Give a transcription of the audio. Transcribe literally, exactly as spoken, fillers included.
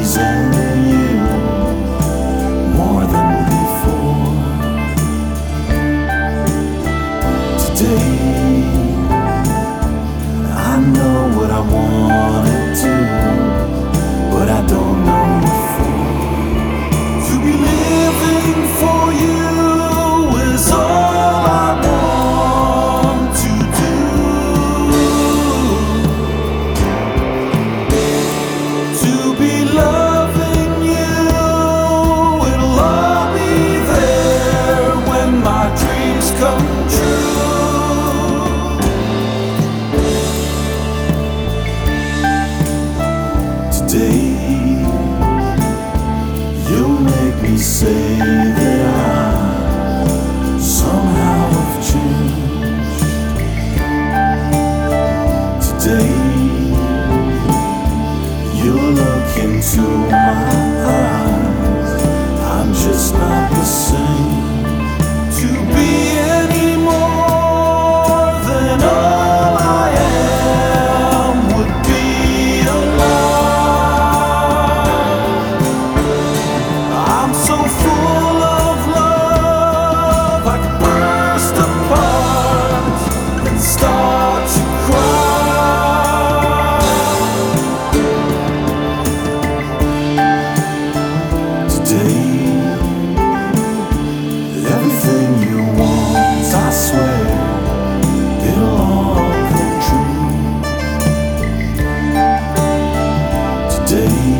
pleasing you more than before. Today I know what I wanted to, but I don't know before. To be living for you is all I want to do. To be loving you, it'll all be there when my dreams come true. Today you'll make me say that I somehow have changed. Today you'll look into my eyes, I'm just not the same. To be any more than all I am would be a lie. I'm so full of love, I could burst apart and start to cry. Today, everything you want, I swear, it'll all come true. Today